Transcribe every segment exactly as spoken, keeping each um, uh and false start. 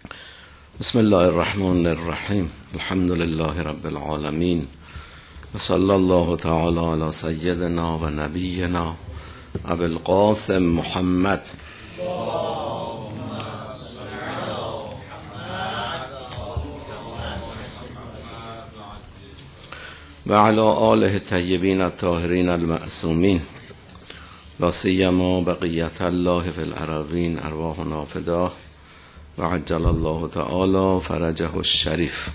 بسم الله الرحمن الرحیم. الحمد لله رب العالمین و صلی الله تعالی علی سیدنا و نبینا ابی القاسم محمد و علی آله طیبین الطاهرین المعصومین لا سیما بقیت الله فی الارضین ارواحنا فداه و عجل الله تعالی فرجه الشریف.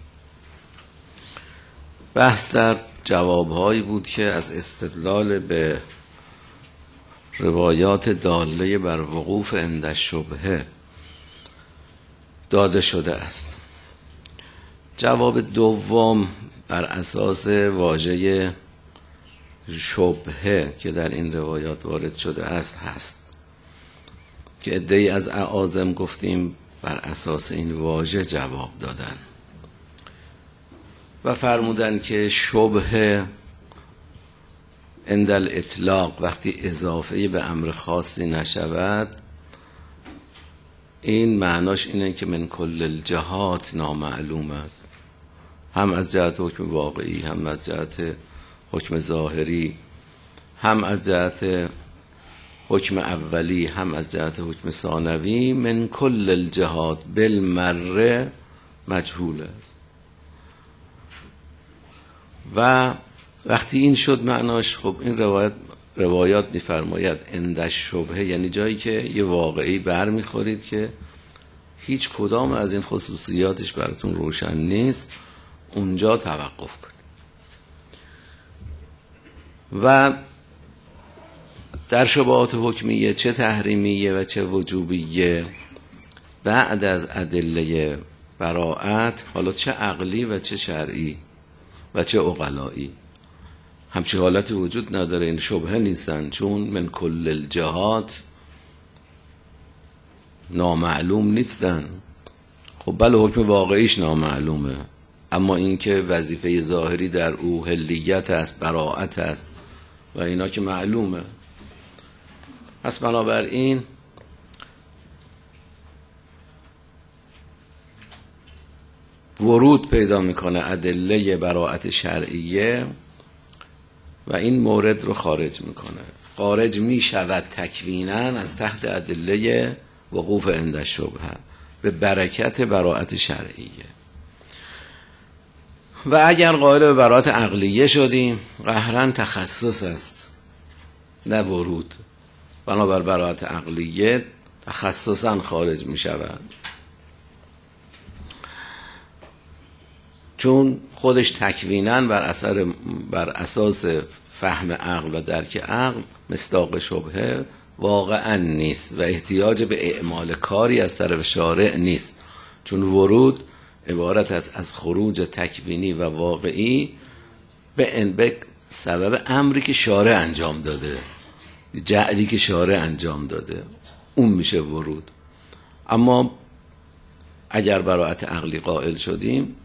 بحث در جوابهایی بود که از استدلال به روایات داله بر وقوف عند الشبهه داده شده است. جواب دوم بر اساس واژه شبهه که در این روایات وارد شده است هست که عده‌ای از اعاظم گفتیم بر اساس این واژه جواب دادن و فرمودن که شبهه عند الاطلاق وقتی اضافه به امر خاصی نشود، این معناش اینه که من کل الجهات نامعلوم است، هم از جهت حکم واقعی، هم از جهت حکم ظاهری، هم از جهت حکم اولی، هم از جهت حکم ثانوی. من کل الجهات بالمره مجهول است. و وقتی این شد معناش، خب این روایت روایات می‌فرماید عند الشبهه، یعنی جایی که یه واقعی بر می‌خورید که هیچ کدام از این خصوصیاتش براتون روشن نیست، اونجا توقف کنید. و در شبهات حکمیه چه تحریمیه و چه وجوبیه بعد از ادله براءت، حالا چه عقلی و چه شرعی و چه عقلایی، همچه حالت وجود نداره. این شبهه نیستن، چون من کل الجهات نامعلوم نیستن. خب بله حکم واقعیش نامعلومه، اما اینکه وظیفه ظاهری در او حلیت است، براءت است و اینا که معلومه. پس بنابراین ورود پیدا میکنه ادله براءت شرعیه و این مورد رو خارج میکنه، خارج میشود تکویناً از تحت ادله وقوف عند الشبهه به برکت براءت شرعیه. و اگر قائل به براءت عقلیه شدیم، قهرن تخصص است نه ورود، بنابر براءت عقلیه تخصصاً خارج می شود، چون خودش تکویناً بر اثر بر اساس فهم عقل و درک عقل مصداق شبهه واقعاً نیست و احتیاج به اعمال کاری از طرف شارع نیست، چون ورود عبارت است از خروج تکوینی و واقعی به انبک سبب امری که شارع انجام داده، جعلی که شارع انجام داده، اون میشه ورود. اما اگر براءت عقلی قائل شدیم،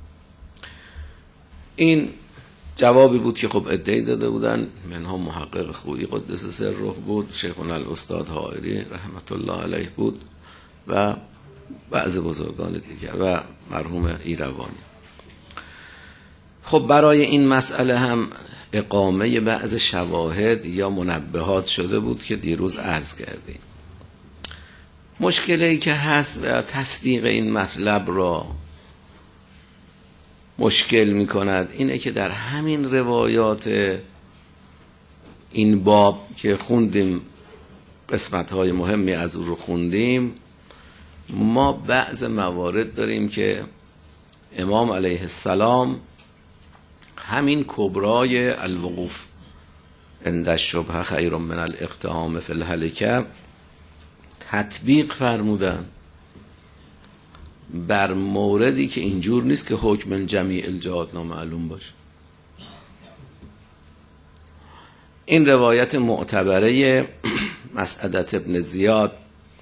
این جوابی بود که خب ادعی داده بودن، منها محقق خویی قدس سره بود، شیخنا الاستاد حائری رحمت الله علیه بود و بعض بزرگان دیگر و مرحوم ایروانی. خب برای این مسئله هم اقامه بعض شواهد یا منبهات شده بود که دیروز عرض کردیم. مشکلی که هست و تصدیق این مطلب را مشکل می کند اینه که در همین روایات این باب که خوندیم، قسمت‌های مهمی از او رو خوندیم، ما بعض موارد داریم که امام علیه السلام همین کبرای الوقوف عند الشبهه خیر من الاقتحام فی الهلکه تطبیق فرمودن بر موردی که اینجور نیست که حکم من جمیع الجهات نامعلوم باشه. این روایت معتبره مسعدة ابن زیاد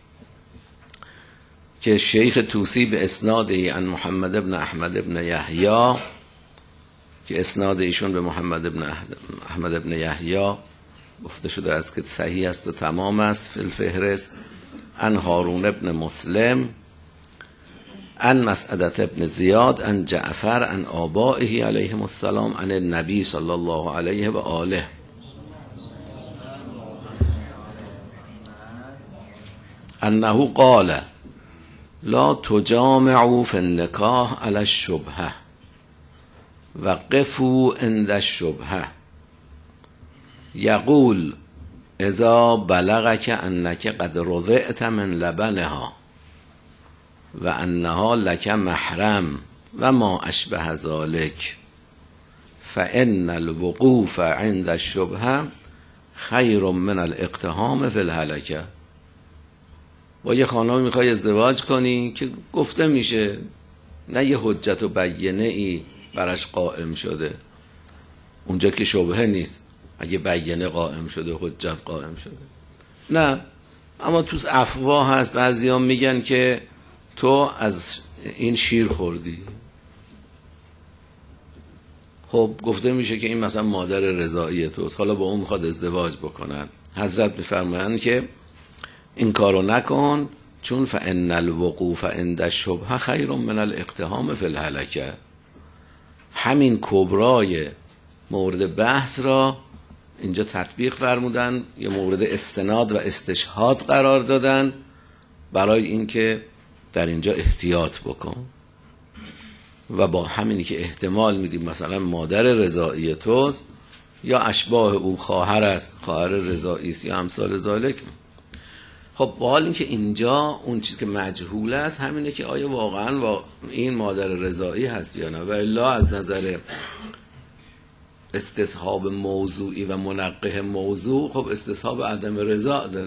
که شیخ توسی به اسنادی عن محمد ابن احمد ابن یحیی، که اسناد ایشون به محمد ابن احمد ابن یحیی گفته شده است که صحیح است و تمام است، فی الفهرست عن هارون ابن مسلم عن مسعدة ابن زیاد عن جعفر عن آبائه علیهم السلام عن النبی صلی الله علیه و آله انه قال لا تجامعوا في النکاح علی الشبهه وقفوا عند الشبهه یقول اذا بلغك انك قد رضعت من لبنها و انها لك محرم و ما اشبه ذلك فان الوقوف عند الشبهه خیر من الاقتحام فی الهلکه. با یه خانم میخوای ازدواج کنی که گفته میشه، نه یه حجت و بیینه ای براش قائم شده، اونجا که شبهه نیست، اگه بیینه قائم شده حجت قائم شده نه، اما تو افواه هست بعضیا میگن که تو از این شیر خوردی. خب گفته میشه که این مثلا مادر رضاعی توست، حالا با اون میخواد ازدواج بکنن. حضرت میفرمایند که این کارو نکن، چون فان الوقوف عند الشبهه خیر من الاقتحام فی الهلکه. همین کبرای مورد بحث را اینجا تطبیق فرمودن، یه مورد استناد و استشهاد قرار دادن برای اینکه در اینجا احتیاط بکن. و با همینی که احتمال میدیم مثلا مادر رضاعی توست یا اشباه او، خواهر است، خواهر رضاعی است یا امثال ذالک. خب با حال اینکه اینجا اون چیزی که مجهول است همینه که آیا واقعا با این مادر رضاعی هست یا نه، و الا از نظر استصحاب موضوعی و منقح موضوع خب استصحاب عدم رضا داره.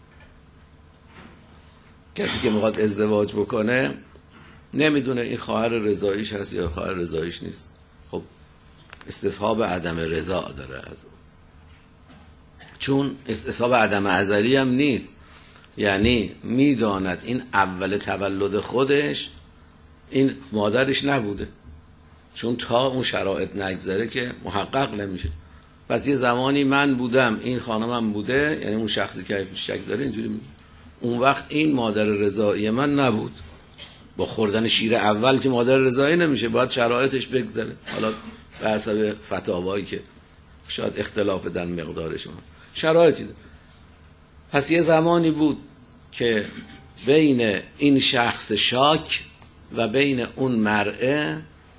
کسی که میخواد ازدواج بکنه نمیدونه این خواهر رضاییش هست یا خواهر رضاییش نیست، خب استصحاب عدم رضا داره از اون، چون استصحاب عدم ازلی هم نیست. یعنی میداند این اول تولد خودش این مادرش نبوده، چون تا اون شرایط نگذره که محقق نمیشه. پس یه زمانی من بودم، این خانمم بوده، یعنی اون شخصی که شک داره اینجوری میگه اون وقت این مادر رضایی من نبود. با خوردن شیر اول که مادر رضایی نمیشه، باید شرایطش بگذره. حالا به حسب فتاوایی که شاید اختلاف در مقدارشون شرایطی ده. پس یه زمانی بود که بین این شخص شاک و بین اون مرئه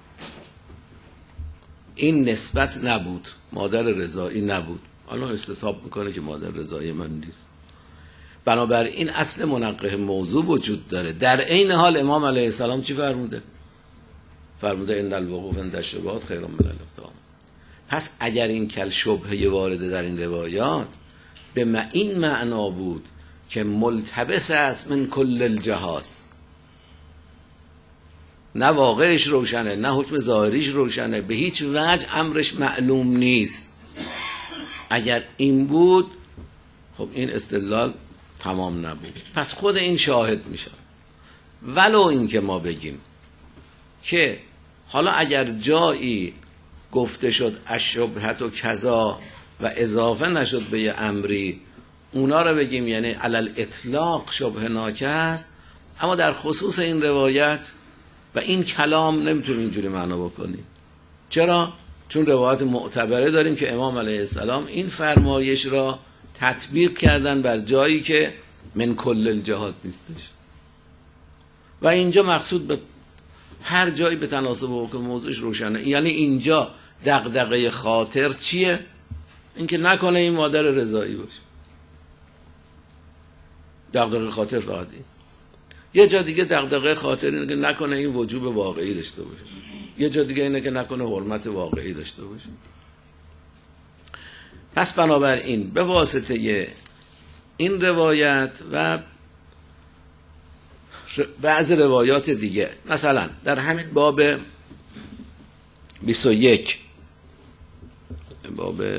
این نسبت نبود، مادر رضایی نبود. حالا استصحاب میکنه که مادر رضایی من نیست. بنابراین اصل منقح موضوع وجود داره. در عین حال امام علیه السلام چی فرموده؟ فرموده ان الوقوف عند الشبهات خیر من الاقتحام. پس اگر این کل شبهه وارده در این روایات به این معنا بود که ملتبس است من کل الجهات، نه واقعش روشنه نه حکم ظاهریش روشنه، به هیچ وجه امرش معلوم نیست، اگر این بود خب این استدلال تمام نبود. پس خود این شاهد میشه. ولو این که ما بگیم که حالا اگر جایی گفته شد الشبهت و کذا و اضافه نشد به یه امری، اونا رو بگیم یعنی علل اطلاق شبه ناکه است، اما در خصوص این روایت و این کلام نمیتونیم اینجوری معنا بکنیم. چرا؟ چون روایت معتبره داریم که امام علیه السلام این فرمایش را تطبیق کردن بر جایی که من کل الجهات نیستش. و اینجا مقصود به هر جایی به تناسب حکم موضوعش روشنه. یعنی اینجا دغدغه خاطر چیه؟ اینکه نکنه این مادر رضایی باشه. دغدغه خاطر فقط این. یه جا دیگه دغدغه خاطر اینه که نکنه این وجوب واقعی داشته باشه. یه جا دیگه اینه که نکنه حرمت واقعی داشته باشه. پس بنابراین به واسطه این روایت و بعض روایات دیگه، مثلا در همین باب بیست و یک، باب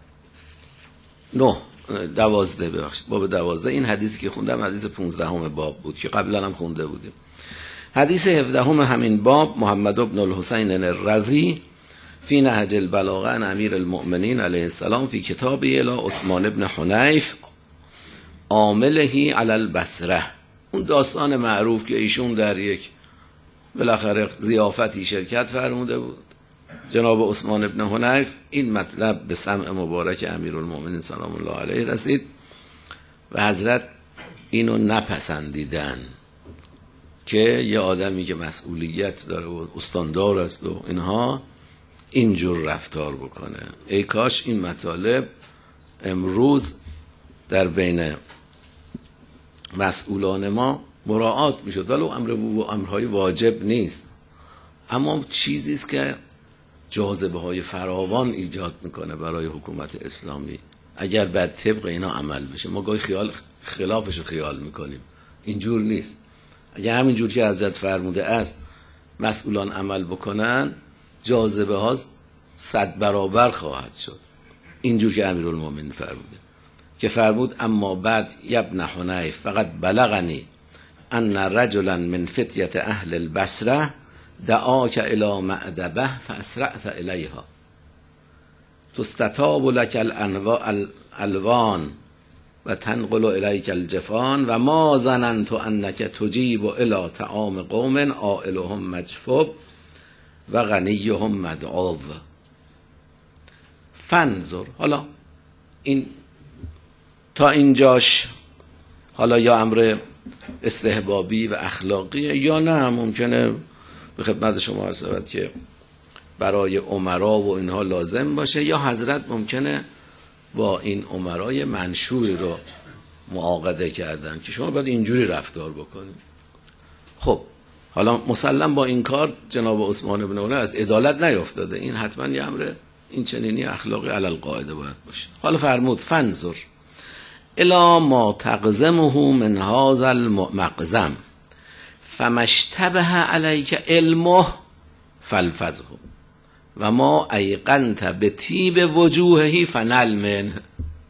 نه دوازده ببخشید باب دوازده، این حدیثی که خوندم حدیث پونزدهم باب بود که قبلا هم خونده بودیم. حدیث هفدهم همین باب، محمد بن الحسین الروی فی نهج البلاغه عن امیر المؤمنین علیه السلام فی کتابی الی عثمان بن حنیف عامله علی البصره. اون داستان معروف که ایشون در یک بالاخره ضیافتی شرکت فرموده بود جناب عثمان ابن حنیف، این مطلب به سمع مبارک امیرالمومنین سلام الله علیه رسید و حضرت اینو نپسندیدن که یه آدمی که مسئولیت داره و استاندار است و اینها اینجور رفتار بکنه. ای کاش این مطالب امروز در بین مسئولان ما مراعات میشد. ولو امر و امرهای واجب نیست، اما چیزی است که جاذبه های فراوان ایجاد میکنه برای حکومت اسلامی. اگر بر طبق اینا عمل بشه، ما گاهی خیال خلافش رو خیال میکنیم، اینجور نیست. اگر همینجور که حضرت فرموده است مسئولان عمل بکنن، جاذبه ها صد برابر خواهد شد، اینجور که امیرالمومنین فرموده که فرمود اما بعد ابن حنیف فقط بلغنی ان رجلا من فتیه اهل البصره دعاک الی معدبه فاسرعت الیها تستتاب لك الالوان و تنقل الیک الجفان و ما ظننت انک تجیب الی طعام قوم عائلهم مجفوب و غنیهم مدعو. فانظر، حالا این تا اینجاش حالا یا امر استحبابی و اخلاقیه یا نه ممکنه به خدمت شما عرض شود که برای امرا و اینها لازم باشه، یا حضرت ممکنه با این امرای منشوری رو معاقده کردن که شما باید اینجوری رفتار بکنید. خب حالا مسلم با این کار جناب عثمان بن عفان از عدالت نیفتاده، این حتما یه امر این چنینی اخلاقی علی القاعده باید باشه. حالا فرمود فانظر الا ما تقزمه من هذا المقزم فما اشتبه علیک علمه فالفظه و ما ایقنت به طیب وجوهه فنل منه.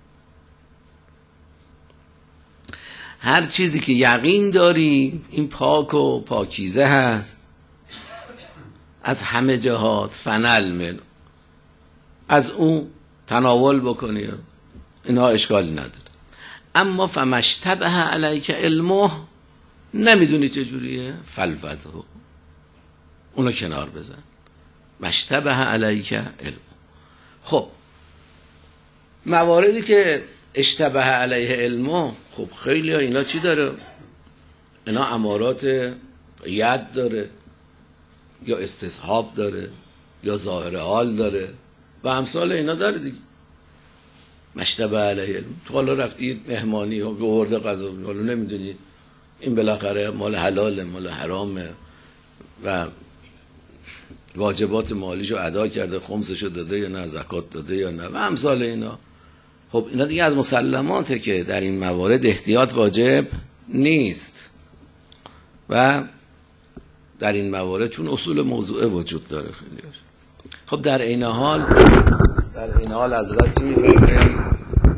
هر چیزی که یقین داری این پاک و پاکیزه هست از همه جهات، فنل من، از اون تناول بکنی، اینها اشکالی نداره. اما فما اشتبه علیک علمه، نمیدونی چجوریه، فالفظه، اونو کنار بزن. مشتبه علیک علم. خب مواردی که اشتبه علیه علمه، خب خیلی ها اینا چی داره؟ اینا امارات ید داره یا استصحاب داره یا ظاهر حال داره و امثال اینا داره دیگه. مشتبه علیه علم، تو حالا رفتی مهمانی و بورده غذا، حالا نمیدونی این بالاخره مال حلاله مال حرامه و واجبات مالیشو ادا کرده، خمسشو داده یا نه، زکات داده یا نه و امثال اینا. خب اینا دیگه از مسلماته که در این موارد احتیاط واجب نیست و در این موارد چون اصول موضوعه وجود داره خیلی. خب در این حال در این حال حضرت چی میفرمایند؟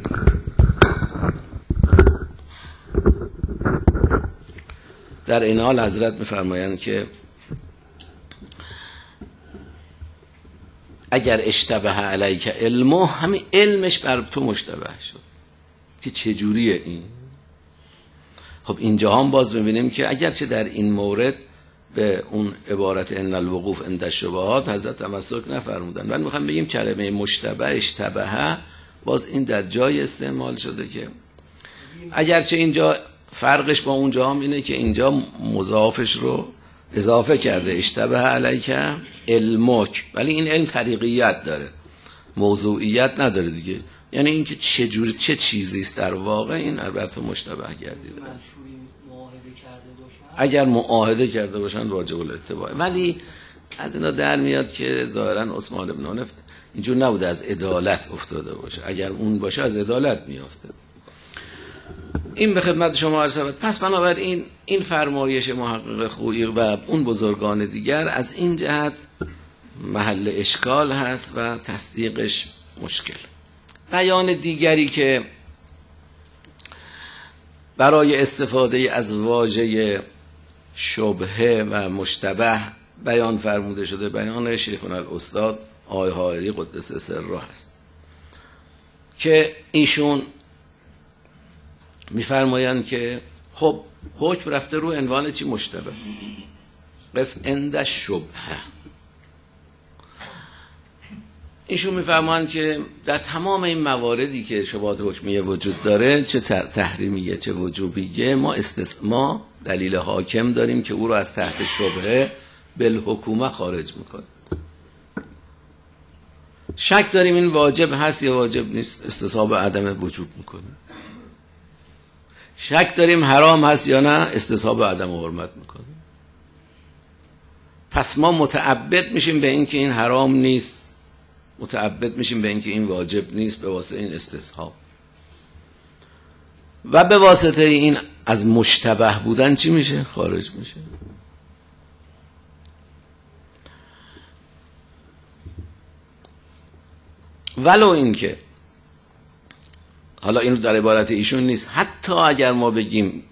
در این حال حضرت میفرمایند که اگر اشتبه علیک علمه، همین علمش بر تو مشتبه شد که چجوریه این. خب اینجا هم باز میبینیم که اگرچه در این مورد به اون عبارت ان الوقوف عند الشبهات حضرت تمسک نفرمودن، ولی میخوام بگیم کلمه مشتبه اشتبه باز این در جای استعمال شده که اگرچه اینجا فرقش با اونجا هم اینه که اینجا مضافش رو اضافه کرده اشتبه علیک علمک، ولی این علم طریقیت داره، موضوعیت نداره دیگه. یعنی اینکه چه جور چه چیزی است در واقع، این البته مشتبه گردیده است. اگر معاهده کرده باشن واجب الاتباع، ولی از اینا در میاد که ظاهرا عثمان بن عفان اینجور نبوده از عدالت افتاده باشه، اگر اون باشه از عدالت میافته. این به خدمت شما عرض شود. پس بنابراین این فرمایش محقق خویی و اون بزرگان دیگر از این جهت محل اشکال هست و تصدیقش مشکل. بیان دیگری که برای استفاده از واژه شبهه و مشتبه بیان فرموده شده، بیان شیخنا الاستاد آقای حائری قدس سره هست که ایشون میفرمایند که خب حکم رفته رو عنوان چی؟ مشتبه. متوقف عند الشبهه. ایشون میفرمایند که در تمام این مواردی که شبهات حکمیه وجود داره، چه تحریمیه چه وجوبیه، ما استثما دلیل حاکم داریم که او رو از تحت شبهه بالحکومه خارج میکنه. شک داریم این واجب هست یا واجب نیست، استصحاب عدم وجوب میکنه. شک داریم حرام هست یا نه، استصحاب عدم حرمت میکنه. پس ما متعبد میشیم به این که این حرام نیست، متعبد میشیم به این که این واجب نیست به واسطه این استصحاب. و به واسطه این از مشتبه بودن چی میشه؟ خارج میشه. ولو این که حالا اینو در عبارت ایشون نیست، حتی اگر ما بگیم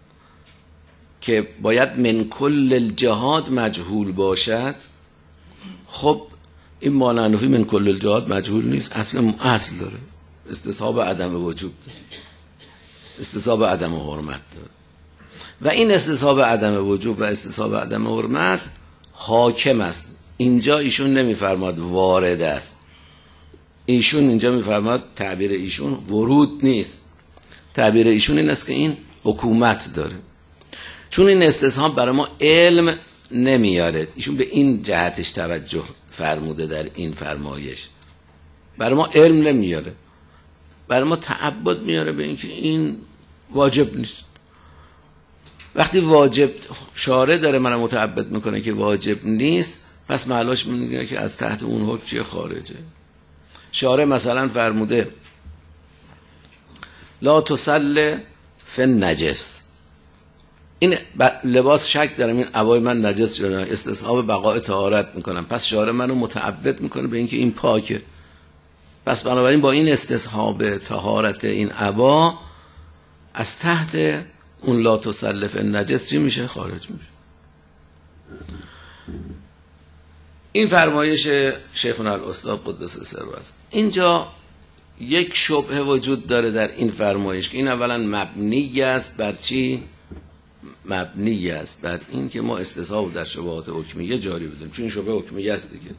که باید من کل الجهاد مجهول باشد، خب این مانعنفی من کل الجهاد مجهول نیست، اصل اصل داره، استصحاب عدم وجود داره، استصحاب عدم حرمت داره. و این استصحاب عدم وجود و استصحاب عدم حرمت حاکم است. اینجا ایشون نمیفرماد وارد است، ایشون اینجا میفرماد، تعبیر ایشون ورود نیست، تعبیر ایشون این است که این حکومت داره. چون این استصحاب برای ما علم نمیاره، ایشون به این جهتش توجه فرموده در این فرمایش، برای ما علم نمیاره، برای ما تعبد میاره به این که این واجب نیست. وقتی واجب شارع داره من متعبد میکنه که واجب نیست، پس معناش میگه که از تحت اون حکم چیه؟ خارجه. شارع مثلا فرموده لا تصل فی النجس، این لباس شک دارم این عبای من نجس شده، استصحاب بقاء طهارت میکنم، پس شارع منو متعبد میکنه به اینکه این پاکه، پس بنابراین با این استصحاب طهارت این عبا از تحت اون لا تصل فی النجس چی میشه؟ خارج میشه. این فرمایش شیخنا الاستاد قدس سره است. اینجا یک شبهه وجود داره در این فرمایش که این اولا مبنی است بر چی؟ مبنی است بر این که ما استصحاب در شبهات حکمیه جاری بدیم، چون این شبهه حکمیه است دیگه،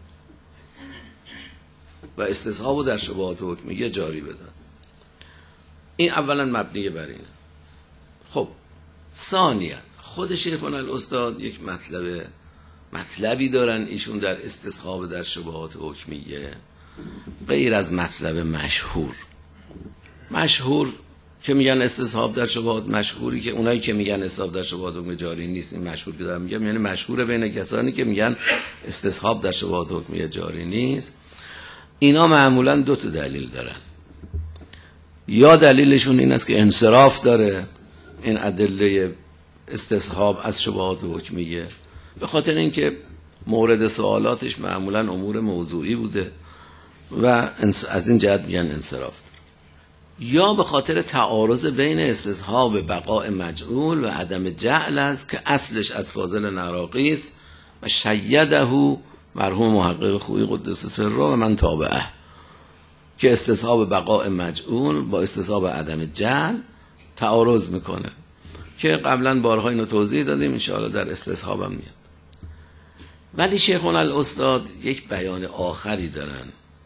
و استصحاب در شبهات حکمیه جاری بدن. این اولا مبنی بر اینه. خب ثانیا خود شیخنا الاستاد یک مطلب مطلبی دارن ایشون در استصحاب در شبهات حکمیه، غیر از مطلب مشهور. مشهور که میگن استصحاب در شبهات، مشهوری که اونایی که میگن استصحاب در شبهات حکمیه جاری نیست، این مشهور که دارم میگم یعنی مشهور بین کسانی که میگن استصحاب در شبهات حکمیه جاری نیست. اینا معمولا دو تا دلیل دارن، یا دلیلشون این است که انصراف داره این ادله استصحاب از شبهات حکمیه، به خاطر اینکه مورد سوالاتش معمولا امور موضوعی بوده و از این جهت میگن انصراف، یا به خاطر تعارض بین استصحاب بقاء مجعول و عدم جعل است که اصلش از فاضل نراقی است و شیده مرحوم محقق خویی قدس سره و من تابعه، که استصحاب بقاء مجعول با استصحاب عدم جعل تعارض میکنه، که قبلا بارها اینو توضیح دادیم، انشاءالله در استصحاب هم میاد. ولی شیخنا الاستاد یک بیان آخری دارن،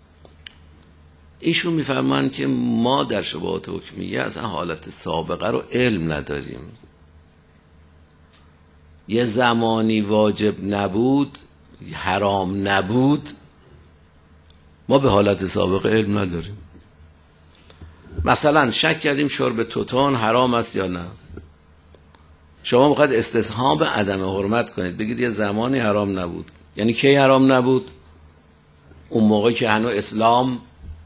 ایشون میفرمایند که ما در شبهات حکمیه از حالت سابقه رو علم نداریم، یه زمانی واجب نبود حرام نبود، ما به حالت سابقه علم نداریم. مثلا شک کردیم شرب توتون حرام است یا نه، شما میخواید استصحاب عدم حرمت کنید، بگید یه زمانی حرام نبود، یعنی کی حرام نبود؟ اون موقع که هنوز اسلام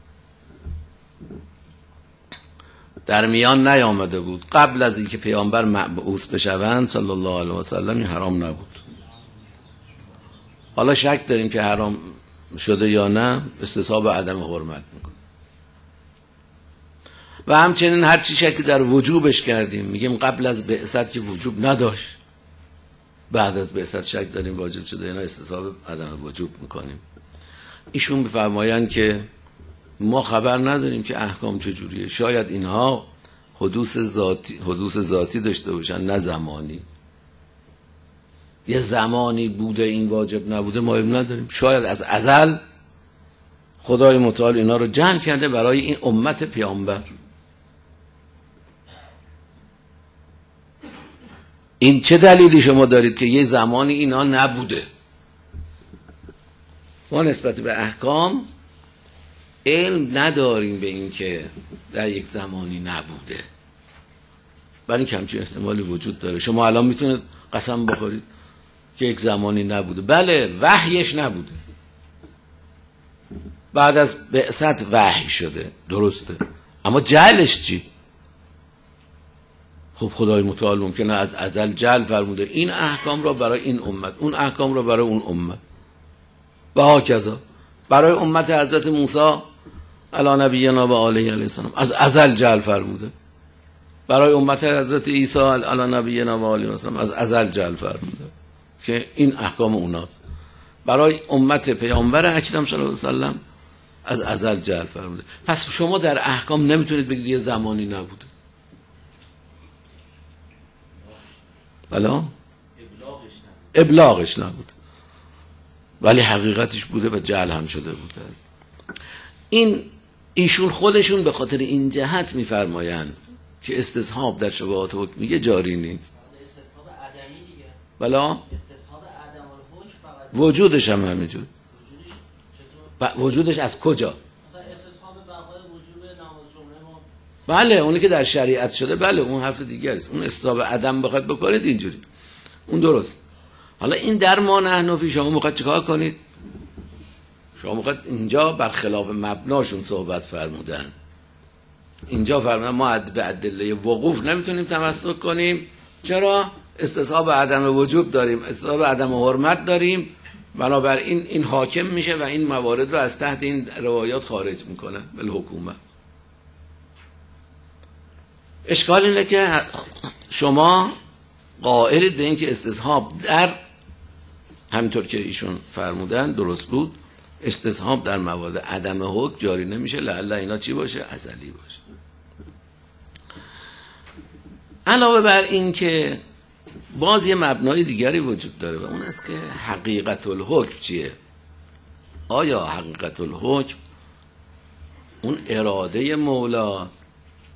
در میان نیامده بود، قبل از اینکه پیامبر مبعوث بشوند صلی الله علیه و سلم این حرام نبود. حالا شک داریم که حرام شده یا نه، استصحاب عدم حرمت میکنه. و همچنین هر چی شک در وجوبش کردیم، میگیم قبل از بعثت که وجوب نداشت، بعد از بعثت شک داریم واجب شده یا نه، استصحاب عدم وجوب میکنیم. ایشون میفرمایند که ما خبر نداریم که احکام چجوریه، شاید اینها حدوث ذاتی حدوث ذاتی داشته باشن نه زمانی. یه زمانی بوده این واجب نبوده ما علم نداریم. شاید از ازل خدای متعال اینا رو جمع کرده برای این امت پیامبر. این چه دلیلی شما دارید که یه زمانی اینا نبوده؟ ما نسبت به احکام علم نداریم به این که در یک زمانی نبوده، ولی کمچین احتمالی وجود داره. شما الان میتونید قسم بخورید که یک زمانی نبوده. بله وحیش نبوده، بعد از بعثت وحی شده، درسته، اما جهلش چی؟ خب خدای متعال ممکنه از ازل جهل فرموده این احکام را برای این امت، اون احکام را برای اون امت و هاکذا. برای امت حضرت موسی علی نبینا و آله علیه السلام از ازل جهل فرموده، برای امت حضرت عیسی علی نبینا و آله السلام از ازل جهل فرموده که این احکام اوناست. برای امت پیامبر اکرم صلی الله علیه و سلم از ازل جهل فرموده. پس شما در احکام نمیتونید بگید یه زمانی نبوده. بلا ابلاغش نبود، ولی حقیقتش بوده و جهل هم شده بوده. این ایشون خودشون به خاطر این جهت میفرمایند که استصحاب در شبهات حکمیه جاری نیست. استصحاب عدمی دیگه. بلا استصحاب عدم الحکم فقط وجودش هم همینجور. وجودش وجودش از کجا؟ مثلا استصحاب بقای وجوب نماز جمعه ما. بله اونی که در شریعت شده، بله اون حرف دیگه است. اون استصحاب عدم بخواد بکنید اینجوری اون درست. حالا این در ما نحنفی شما میخواد چیکار کنید؟ شما میخواد اینجا برخلاف مبناشون صحبت فرمودن. اینجا فرمودن ما به ادله وقوف نمیتونیم تمسک کنیم. چرا؟ استصحاب عدم وجوب داریم، استصحاب عدم حرمت داریم، بنابراین این حاکم میشه و این موارد رو از تحت این روایات خارج میکنه بالحکومه. اشکال اینه که شما قائلید به این که استصحاب در همینطور که ایشون فرمودن درست بود، استصحاب در موارد عدم حکم جاری نمیشه، لعل اینا چی باشه؟ ازلی باشه. علاوه بر این که باز یه مبنای دیگری وجود داره و اون است که حقیقت الحکم چیه؟ آیا حقیقت الحکم اون اراده مولاست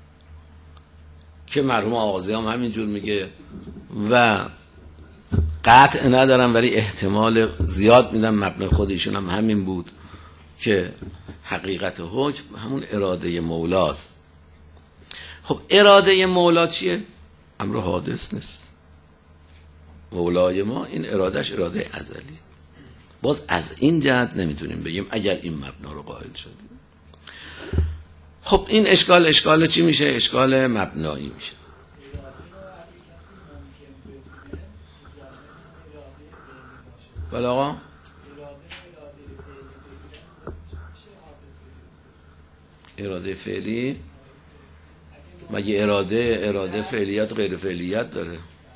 که مرحوم آغازی هم همینجور میگه و قطع ندارم ولی احتمال زیاد میدم مبنای خودشون هم همین بود که حقیقت حکم همون اراده مولاست. خب اراده مولا چیه؟ امر حادث نیست. مولای ما این ارادهش اراده ازلی. باز از این جهت نمیتونیم بگیم اگر این مبنا رو قائل شدیم. خب این اشکال اشکال چی میشه؟ اشکال مبنایی میشه. بله آقا اراده فعلی مگه اراده اراده فعلیت غیر فعلیت داره؟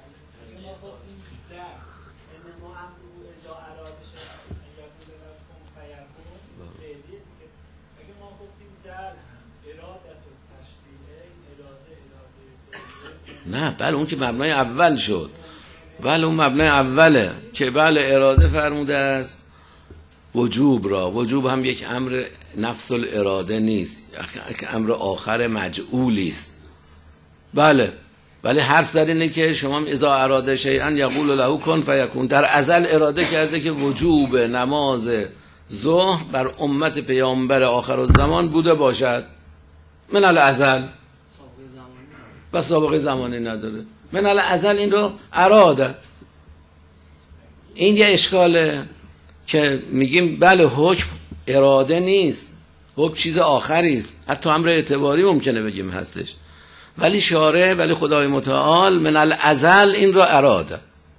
نه بله اون که مبنای اول شد، بله اون مبنای اوله که بله اراده فرموده است وجوب را. وجوب هم یک امر نفس الاراده نیست، یک امر آخر مجعولی است. بله ولی حرف زد اینه که شما اذا اراده شیئا یقول له کن فیکون. در ازل اراده کرده که وجوب نماز ظهر بر امت پیامبر آخر الزمان بوده باشد من الازل و سابقه زمانی نداره. من الازل این رو اراده. این یه اشکاله که میگیم بله حکم اراده نیست، حکم چیز آخری است، حتی امر اعتباری ممکنه بگیم هستش، ولی شارع ولی خدای متعال من الازل این رو اراده.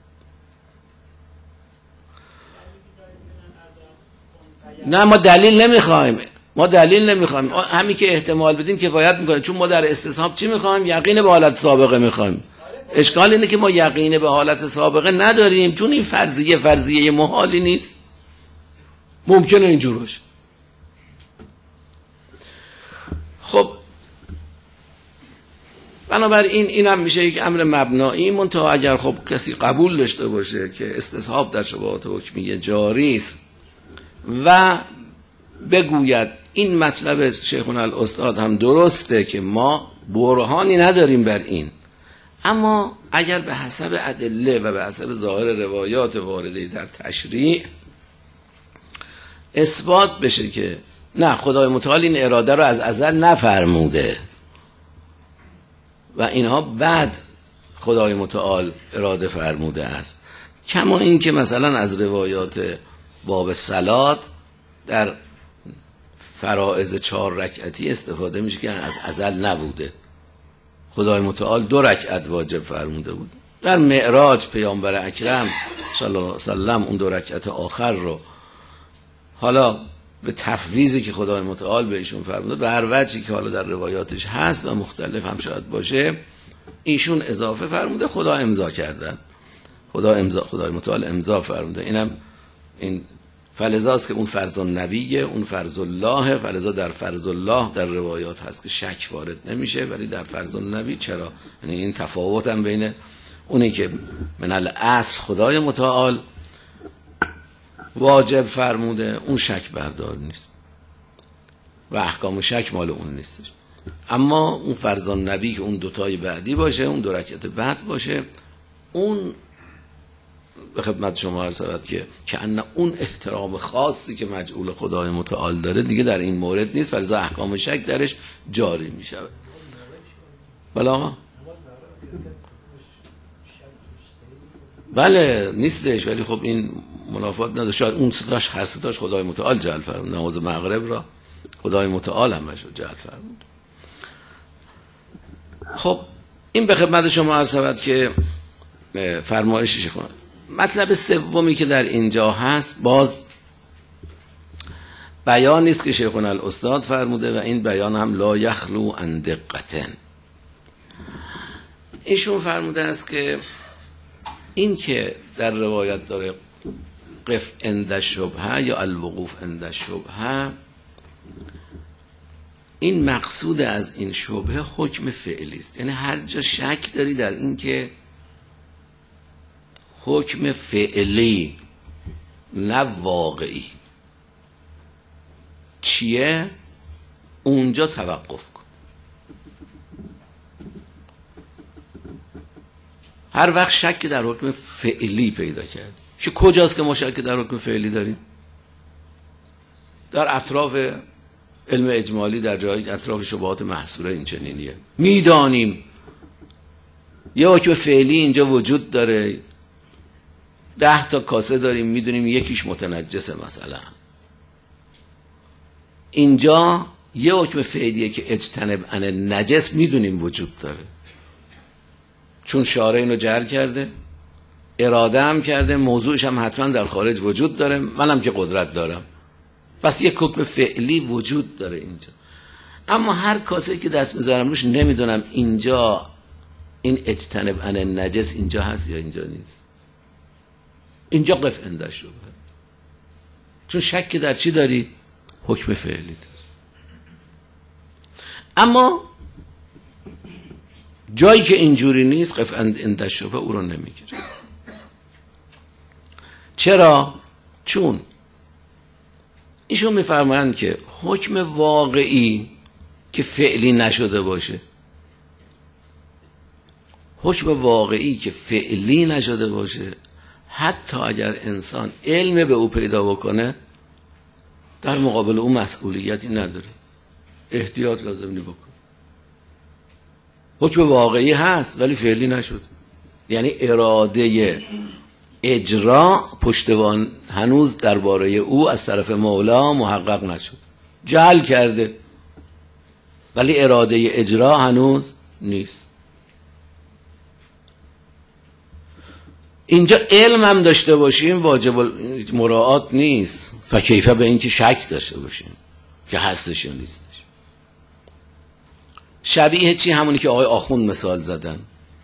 نه ما دلیل نمیخوایم، ما دلیل نمیخوایم، همین که احتمال بدیم کفایت میکنه، چون ما در استصحاب چی میخوایم؟ یقین به حالت سابقه میخوایم. اشکال اینه که ما یقین به حالت سابقه نداریم، چون این فرضیه فرضیه محالی نیست، ممکنه اینجور باشه. خب بنابراین این هم میشه یک امر مبنایی، منتها اگر خب کسی قبول داشته باشه که استصحاب در شبهات حکمیه جاری است و بگوید این مطلب شیخنا الاستاد هم درسته که ما برهانی نداریم بر این، اما اگر به حسب ادله و به حسب ظاهر روایات وارده در تشریع اثبات بشه که نه، خدای متعال این اراده رو از ازل نفرموده و اینها بعد خدای متعال اراده فرموده است، کما این که مثلا از روایات باب صلات در فرائض چهار رکعتی استفاده میشه که از ازل نبوده، خدای متعال دو رکعت واجب فرموده بود. در معراج پیامبر اکرم صلی الله علیه و سلم اون دو رکعت آخر رو حالا به تفویضی که خدای متعال به ایشون فرموده به هر وجهی که حالا در روایاتش هست و مختلف هم شاید باشه ایشون اضافه فرموده، خدا امضا کردن، خدا امضا، خدای متعال امضا فرموده. اینم این فلزاست که اون فرض النبیه، اون فرض الله، فلزا در فرض الله در روایات هست که شک وارد نمیشه، ولی در فرض النبی چرا؟ یعنی این تفاوت هم بین اونی که من الاصل خدای متعال واجب فرموده اون شک بردار نیست و احکام شک مال اون نیستش، اما اون فرض النبی که اون دوتای بعدی باشه، اون دو رکعت بعد باشه، اون به خدمت شما عرض شود که که ان اون احترام خاصی که مجعول خدای متعال داره دیگه در این مورد نیست، فلذا احکام شک درش جاری می شود. بله بله نیستش، ولی خب این منافات نداره، شاید اون ستاش هر ستاش خدای متعال جعل فرمود، نماز مغرب را خدای متعال همش رو جعل فرمود. خب این به خدمت شما عرض شود که فرمایشش کنه. مطلب سومی که در اینجا هست باز بیانی است که شیخنا الاستاد فرموده و این بیان هم لا یخلو عن دقة. ایشون فرموده است که این که در روایت داره قف عند الشبهه یا الوقوف عند الشبهه، این مقصود از این شبهه حکم فعلی است، یعنی هر جا شک داری در این که حکم فعلی نه واقعی چیه، اونجا توقف کن. هر وقت شک در حکم فعلی پیدا کرد که کجاست که ما شک در حکم فعلی داریم؟ در اطراف علم اجمالی، در جای اطراف شبهات محصوره این چنینیه، میدانیم یه حکم فعلی اینجا وجود داره، ده تا کاسه داریم میدونیم یکیش متنجسه، مثلا اینجا یه حکم فعلیه که اجتنب عن نجس میدونیم وجود داره، چون شارع اینو جعل کرده، اراده هم کرده، موضوعش هم حتما در خارج وجود داره، منم که قدرت دارم، پس یک حکم فعلی وجود داره اینجا. اما هر کاسه که دست میذارم روش نمیدونم اینجا این اجتنب عن نجس اینجا هست یا اینجا نیست، اینجا قف عند شبهه، چون شک در چی داری؟ حکم فعلی داری. اما جایی که اینجوری نیست قف عند شبهه او رو نمیگیره. چرا؟ چون ایشون میفرمایند که حکم واقعی که فعلی نشده باشه، حکم واقعی که فعلی نشده باشه، حتی اگر انسان علم به او پیدا بکنه در مقابل او مسئولیتی نداره، احتیاط لازم نی بکن. حکم واقعی هست ولی فعلی نشد، یعنی اراده اجرا پشتوان هنوز درباره او از طرف مولا محقق نشد، جعل کرده ولی اراده اجرا هنوز نیست. اینجا علم هم داشته باشیم واجب مراعات نیست، فکیفه به این که شک داشته باشیم که هستش یا نیستش. شبیه چی؟ همونی که آقای آخوند مثال زدن،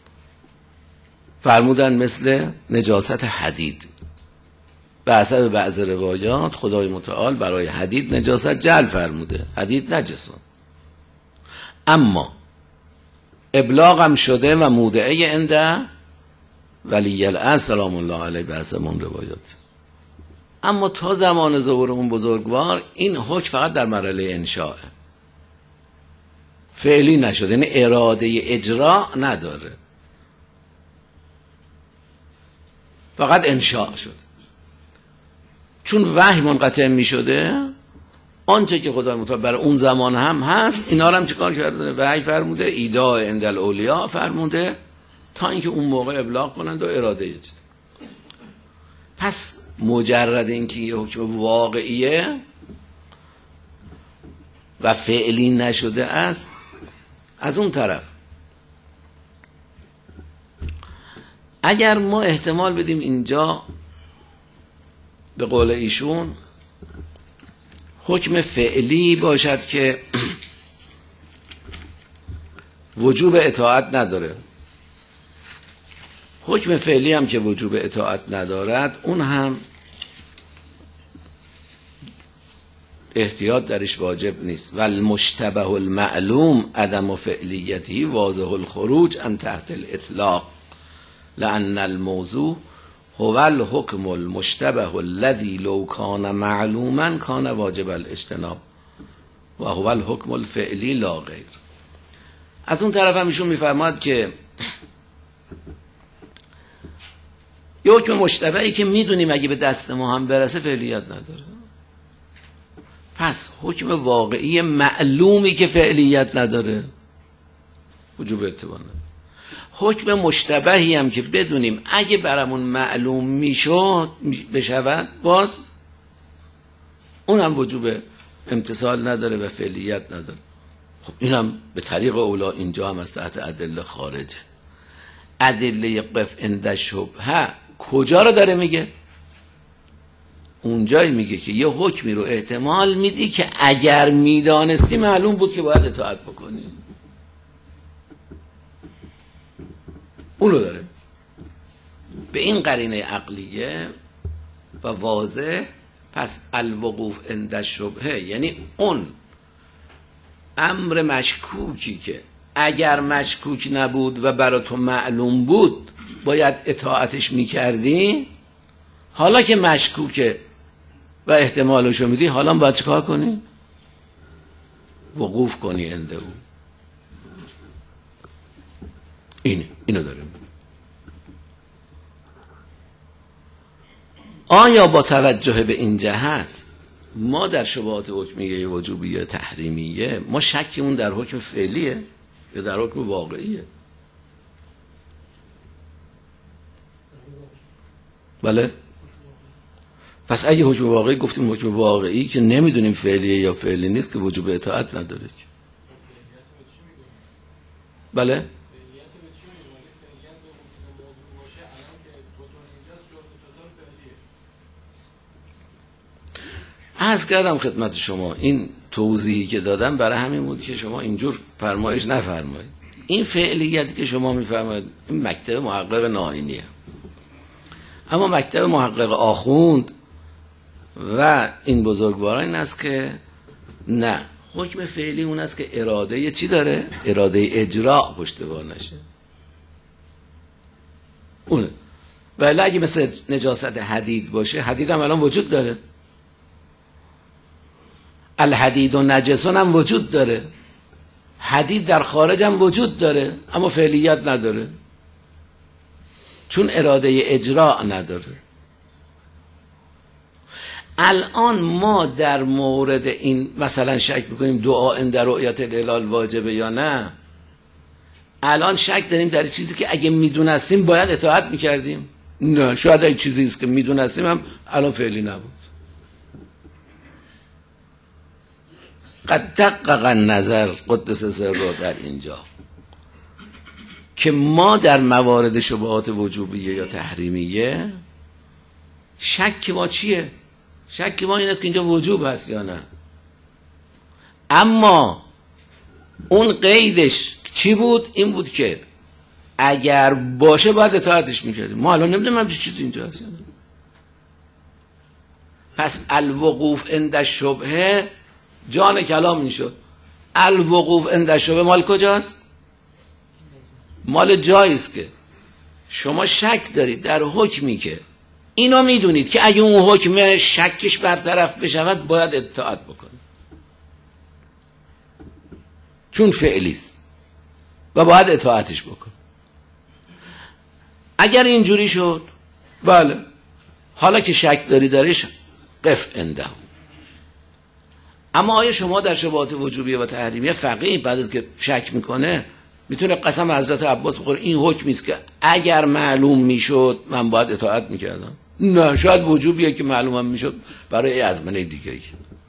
فرمودن مثل نجاست حدید، به حسب بعض روایات خدای متعال برای حدید نجاست جعل فرموده، حدید نجسون، اما ابلاغم شده و مودعه عنده ولی الامر سلام الله علیه به حسب روایات. اما تا زمان ظهور اون بزرگوار این حکم فقط در مرحله انشاء، فعلی نشده، یعنی اراده اجرا نداره، فقط انشاء شده. چون وحی منقطع می شده، آنچه که خدای متعال برای اون زمان هم هست اینا رو هم چیکار کرده؟ وحی فرموده، ایداء عند الاولیاء فرموده، تا اینکه اون موقع ابلاغ کنند و اراده اجرا. پس مجرد اینکه یه حکم واقعیه و فعلی نشده است، از اون طرف اگر ما احتمال بدیم اینجا به قول ایشون حکم فعلی باشد که وجوب اطاعت نداره، حکم فعلی هم که وجوب اطاعت ندارد، اون هم احتیاط درش واجب نیست. و المشتبه المعلوم عدم فعلیتی واضح الخروج عن تحت الاطلاق لأن الموضوع هو الحکم المشتبه الذي لو كان معلوما كان واجب الاجتناب و هو الحکم الفعلی لا غیر. از اون طرف هم ایشون میفرماد که یه حکم مشتبهی که میدونیم اگه به دست ما هم برسه فعلیت نداره، پس حکم واقعی معلومی که فعلیت نداره وجوب اتباع نداره. حکم مشتبهی هم که بدونیم اگه برامون معلوم میشد بشود باز اون هم وجوب امتثال نداره و فعلیت نداره. خب این هم به طریق اولا اینجا هم از تحت ادله خارجه. ادله قف عند شبهه کجا رو داره میگه؟ اونجایی میگه که یه حکمی رو احتمال میدی که اگر میدانستی معلوم بود که باید اطاعت بکنی، اونو داره. به این قرینه عقلیه و واضح، پس الوقوف عند الشبهه یعنی اون امر مشکوکی که اگر مشکوک نبود و برای تو معلوم بود باید اطاعتش میکردی، حالا که مشکوکه و احتمالشو میدی، حالا باید چکار کنی؟ وقوف کنی عند او. اینه اینو داریم. آیا با توجه به این جهت ما در شبهات حکمیه وجوبیه تحریمیه ما شکمون در حکم فعلیه یا در حکم واقعیه؟ بله. پس اگه حکم واقعی گفتیم حکم واقعی که نمیدونیم فعلیه یا فعلی نیست که وجوب اطاعت نداره. بله. عرض کردم خدمت شما این توضیحی که دادم برای همین بود که شما اینجور فرمایش نفرمایید. این فعلیتی که شما میفرمایید این مکتب محقق ناینیه، اما مکتب محقق آخوند و این بزرگواران این است که نه، حکم فعلی اون است که اراده چی داره؟ اراده اجرا پشتوار نشه. اونه. ولی اگه مثل نجاست حدید باشه، حدید هم الان وجود داره، الحدید و نجسون هم وجود داره، حدید در خارج هم وجود داره اما فعلیت نداره چون اراده اجرا نداره. الان ما در مورد این مثلا شک میکنیم دعا عند رؤیت الهلال واجبه یا نه، الان شک داریم در چیزی که اگه میدونستیم باید اطاعت میکردیم. نه، شاید این چیزی است که میدونستیم هم الان فعلی نبود. قد دقق النظر قدس سره در اینجا که ما در موارد شبهات وجوبیه یا تحریمیه شک ما چیه؟ شک ما این است که اینجا وجوب هست یا نه. اما اون قیدش چی بود؟ این بود که اگر باشه باید اطاعتش میکردیم. ما الان نمیدونم همچین چیزی اینجا هست یا نه. پس الوقوف عند الشبهه جان کلام این شد. الوقوف عند الشبهه مال کجاست؟ مال جاییست که شما شک دارید در حکمی که اینو میدونید که اگه اون حکم شکش برطرف بشود باید اطاعت بکنید چون فعلیست و باید اطاعتش بکن. اگر اینجوری شد بله، حالا که شک داری داریش قف عنده. اما آیا شما در شبهات وجوبیه و تحریمیه فقیه بعد از که شک میکنه میتونه قسم حضرت عباس بخوره این حکمی است که اگر معلوم میشد من باید اطاعت میکردم؟ نه، شاید وجوبیه که معلومم میشد برای ازمنه دیگری.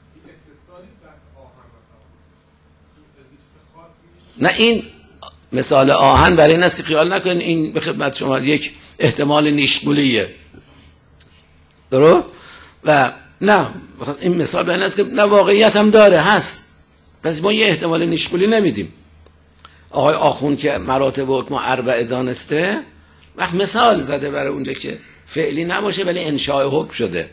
نه، این مثال آهن برای این است که خیال نکنین این به خدمت شما یک احتمال نیشگولیه، درست؟ و نه، این مثال برای این است که نه واقعیت هم داره هست، پس ما یه احتمال نیشگولی نمیدیم. آقای آخوند که مراتب حکم اربعه دانسته وقت مثال زده برای اونجا که فعلی نباشه ولی انشاء حکم شده.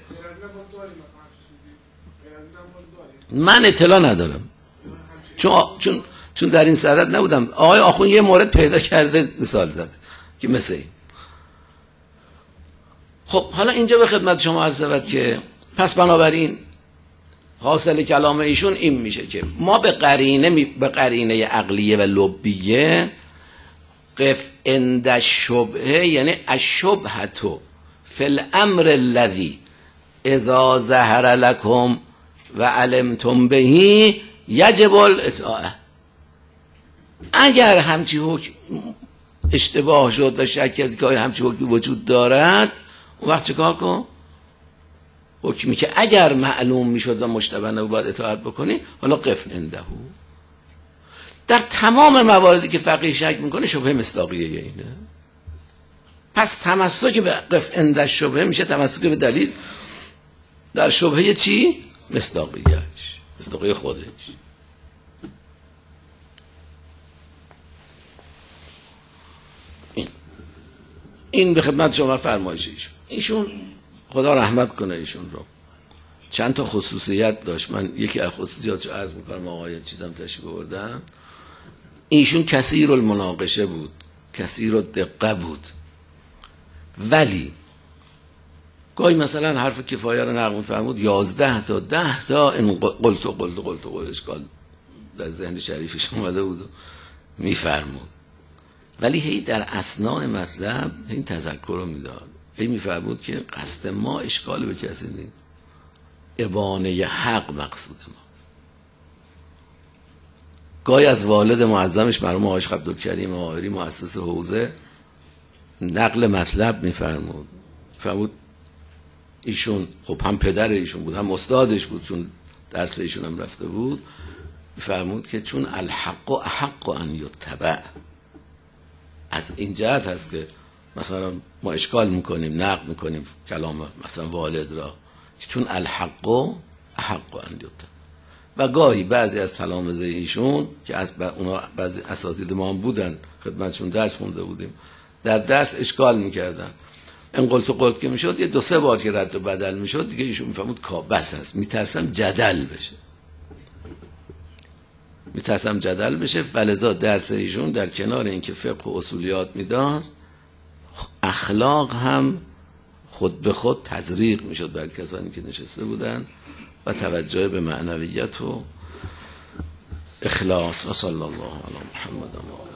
من اطلاع ندارم چون چون چون در این صدد نبودم. آقای آخوند یه مورد پیدا کرده مثال زده که مثل این. خب حالا اینجا به خدمت شما عرض شود که پس بنابراین حاصل کلام ایشون این میشه که ما به قرینه به قرینه عقلیه و لبیه قف عند الشبهه، یعنی الشبهه فی الامر الذی اذا ظهر لكم و علمتم به یجب الاطاعه. اگر همچی حکم اشتباه شد و شک کردی که همچی حکمی وجود دارد، اون وقت چه کار کن؟ حکمی که اگر معلوم میشد و مشتبه نبود باید اطاعت بکنی، حالا قف عنده. در تمام مواردی که فقیه شک میکنه شبهه مصداقیه اینه. پس تمسک به قف عنده شبهه میشه تمسک به دلیل در شبهه چی؟ مصداقیهش، مصداقیه خودش. این این به خدمت شما فرمایش ایشون. ایشون خدا رحمت کنه ایشون رو، چند تا خصوصیت داشت. من یکی از خصوصیاتش عرض میکنم، آقای چیزم تشریف آوردن. ایشون کثیر المناقشه بود، کثیر الدقه بود، ولی گاهی مثلا حرف کفایه رو نقل فرمود یازده تا ده تا این قلت و قلت و قلت و قلت اشکال در ذهن شریفش اومده بود و میفرمود، ولی هی در اثناء مطلب این تذکر رو میداد، هی میفرمود که قصد ما اشکال به کسی نیست، ابانه حق مقصود ماست. گاهی از والد معظمش مرحوم آقای عبدالکریم آقایی مؤسس حوزه نقل مطلب میفرمود، فرمود ایشون خب هم پدر ایشون بود هم استادش بود چون درس ایشون هم رفته بود، میفرمود که چون الحق احق ان یتبع، از این جهت هست که مثلا ما اشکال میکنیم نقد میکنیم کلام مثلا والد را، چون الحق احق ان یتبع. و گاهی بعضی از تلامذه ایشون که از اونا بعضی اساتید ما هم بودن خدمتشون درس خونده بودیم، در درس اشکال میکردن، این قلت و قلت که میشد یه دو سه بار که رد و بدل میشد دیگه ایشون میفهمود کا بس هست، میترسم جدل بشه میترسم جدل بشه فلذا درس ایشون در کنار اینکه فقه و اصولیات میداد، اخلاق هم خود به خود تزریق میشد بر کسانی که نشسته بودن و توجه به معنویت و اخلاص. و صلی الله علی محمد و